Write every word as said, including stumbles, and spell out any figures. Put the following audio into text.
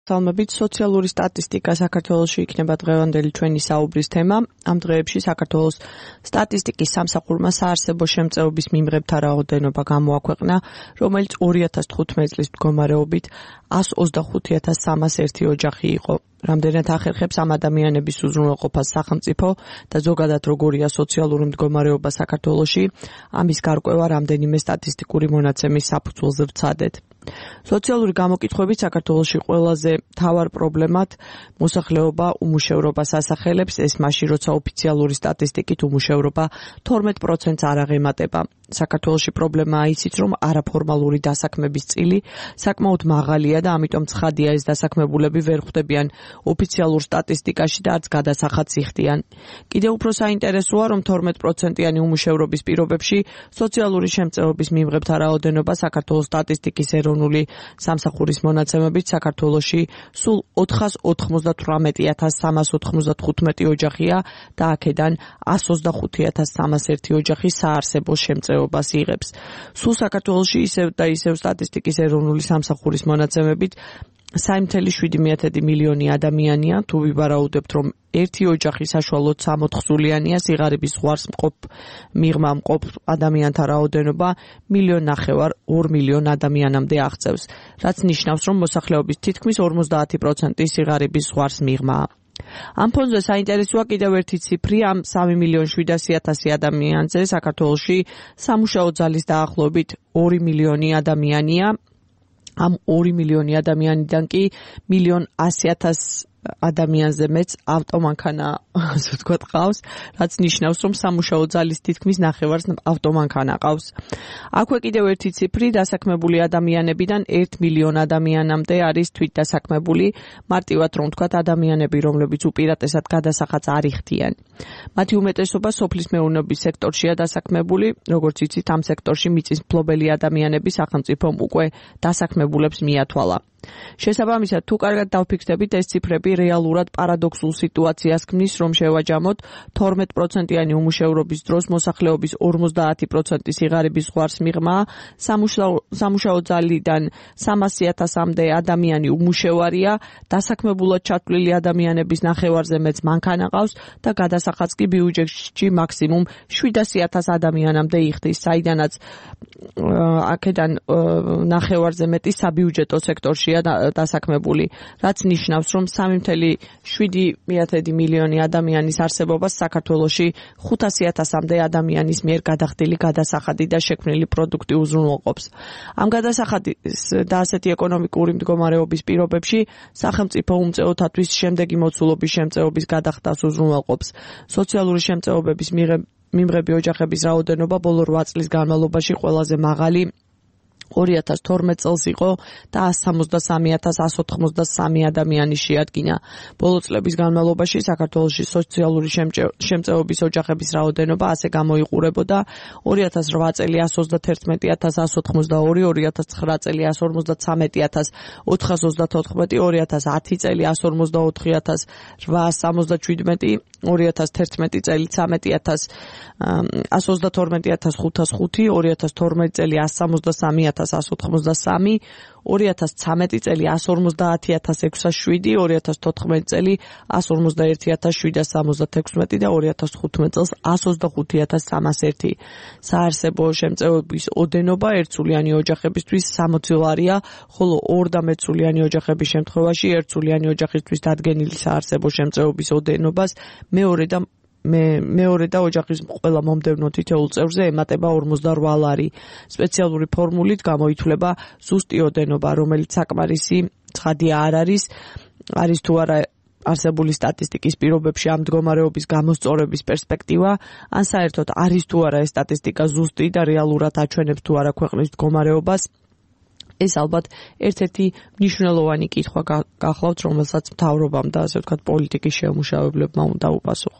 მოგესალმებით. სოციალური სტატისტიკა საქართველოში იქნება დღევანდელი ჩვენი საუბრის თემა. ამ დღეებში საქართველოს სტატისტიკის სამსახურმა საარსებო შემწეობის მიმღებთა რაოდენობა გამოაქვეყნა, რომელიც ორი ათას თხუთმეტი წლის მდგომარეობით ას ოცდახუთი ათას სამას ერთი ოჯახი იყო. რამდენად ახერხებს ამ ადამიანების უზრუნველყოფას სახელმწიფო და ზოგადად როგორია სოციალური მდგომარეობა საქართველოში, ამის გარკვევა რამდენიმე სტატისტიკური მონაცემის საფუძველზე ვცადეთ. სოციალური გამოკითხვებით საქართველოში ყველაზე მთავარ პრობლემად მოსახლეობა უმუშევრობას ასახელებს, ეს მაშინ როცა ოფიციალური სტატისტიკით უმუშევრობა თორმეტ პროცენტს არ აღემატება. საქართველოში პრობლემაა ისიც, რომ არაფორმალური დასაქმების წილი საკმაოდ მაღალია და ამიტომ ცხადია ეს დასაქმებულები ვერ ხვდებიან ოფიციალურ სტატისტიკაში და არც გადასახადს იხდიან. კიდევ უფრო საინტერესოა, რომ თორმეტ პროცენტიანი უმუშევრობის პირობებში სოციალური შემწეობის მიმღებთა რაოდენობა საქართველოს სტატისტიკის ეროვნული სამსახურის მონაცემებით საქართველოში სულ ოთხას ოცდათვრამეტი ათას სამას ოცდათხუთმეტი ოჯახია და აქედან ას ოცდახუთი ათას სამას ერთი ოჯახი საარსებო შემწეობას იღებს. სულ საქართველოში ისევ და ისევ სტატისტიკის ეროვნული სამსახურის მონაცემებით სამი ათეული შვიდი მილიონი ადამიანია, თუ ვივარაუდებთ, რომ ერთი ოჯახი საშუალოდ სამოთხსულიანია, სიღარიბის ზღვარს მყოფ მიღმა მყოფ ადამიანთა რაოდენობა მილიონ ნახევარ ორ მილიონ ადამიანამდე აღწევს, რაც ნიშნავს, რომ მოსახლეობის თითქმის ორმოცდაათი პროცენტი სიღარიბის ზღვარს მიღმაა. ამ ფონზე საინტერესოა კიდევ ერთი ციფრი, ამ სამი მილიონ შვიდასი ათასი ადამიანზე საქართველოში სამუშაო ძალის დაახლოებით ორი მილიონი ადამიანია. ამ ორი მილიონი ადამიანიდან კი მილიონ ასი ათას ადამიანზე მეც ავტომანქანა ასე ვთქვათ ყავს, რაც ნიშნავს, რომ სამუშაო ძალის თითქმის ნახევარს ავტომანქანა ყავს. აქვე კიდევ ერთი ციფრი, დასაქმებული ადამიანებიდან ერთ მილიონ ადამიანამდე არის თვითდასაქმებული, მარტივად რომ ვთქვათ ადამიანები, რომლებიც უპირატესად გადასახადს არ იხდიან. მათი უმეტესობა სოფლის მეურნეობის სექტორშია დასაქმებული, როგორც იცით, ამ სექტორში მიწის მფლობელი ადამიანები სახელმწიფომ უკვე დასაქმებულებს მიათვალა. შესაბამისად, თუ კარგად დავფიქსდებით, ეს ციფრები რეალურად პარადოქსულ სიტუაციას ქმნის, რომ შევაჯამოთ თორმეტ პროცენტიანი უმუშევრობის დროს მოსახლეობის ორმოცდაათი პროცენტი სიღარიბის ზღვარს მიღმა, სამუშაო ძალიდან სამასი ათასამდე ადამიანი უმუშევარია, დასაქმებულად ჩათვლილი ადამიანების ნახევარზე მეც მანქანა ყავს და გადასახადს კი ბიუჯეტში მაქსიმუმ შვიდასი ათას ადამიანამდე იხდის, საიდანაც აქედან ნახევარზე მეტი საბიუჯეტო სექტორში დასაქმებული, რაც ნიშნავს, რომ სამი ათეული შვიდი მილიონი ადამიანის არსებობას საქართველოში ხუთასი ათასამდე ადამიანის მიერ გადახდილი გადასახადი და შექმნილი პროდუქტი უზრუნველყოფს. ამ გადასახადის და ასეთი ეკონომიკური მდგომარეობის პირობებში სახელმწიფო უმწეოთათვის შემდეგი მოცულობის შემწეობის გადახდას უზრუნველყოფს. სოციალური შემწეობების მიმღები ოჯახების რაოდენობა ბოლო რვა წლის განმავლობაში ყველაზე მაღალი ორი ათას თორმეტ წელს იყო და ას სამოცდასამი ათას ას ოთხმოცდასამი ადამიანი შეადგინა. ბოლო წლების განმავლობაში საქართველოში სოციალური შემწეობის ოჯახების რაოდენობა ასე გამოიყურებოდა: ორი ათას რვა წელი ას ოცდაათერთმეტი ათას ას ოცდაორი, ორი ათას ცხრა წელი ას ორმოცდაცამეტი ათას ოთხას ოცდათოთხმეტი, ორი ათას ათი წელი ას ორმოცდაოთხი ათას რვაას სამოცდაშვიდმეტი, ორი ათას თერთმეტი წელი ცამეტი ათას ას ოცდათორმეტი ათას ხუთას ხუთი, ორი ათას თორმეტი წელი ას სამოცდასამი ათას ას ოცდასამი, ორი ათას ცამეტი წელი ას ორმოცდაათი ათას ექვსას შვიდი, ორი ათას თოთხმეტი წელი ას ორმოცდაერთი ათას შვიდას სამოცდათექვსმეტი და ორი ათას თხუთმეტი წელს ას ოცდახუთი ათას სამას ერთი. საარსებო შემწეობის ოდენობა ერთსულიანი ოჯახებისთვის სამოცი ლარია, ხოლო ორ და მეტსულიანი ოჯახების შემთხვევაში ერთსულიანი ოჯახისთვის დადგენილი საარსებო შემწეობის ოდენობას მეორე და მე მეორე და ოჯახის ყველა მომდევნო თითოეულ წევრზე ემატება ორმოცდარვა ლარი. სპეციალური ფორმულით გამოითვლება ზუსტი ოდენობა, რომელიც საკმარისი ცხადია არ არის, არის თუ არა არსებული სტატისტიკის პირობებში ამ მდგომარეობის გამოსწორების პერსპექტივა, ან საერთოდ არის თუ არა ეს სტატისტიკა ზუსტი და რეალურად აჩვენებს თუ არა ქვეყნის მდგომარეობას. ეს ალბათ ერთ-ერთი მნიშვნელოვანი კითხვა გახლავთ, რომელსაც მთავრობამ და ასე ვთქვათ პოლიტიკის შემმუშავებლებმა უნდა უპასუხოს.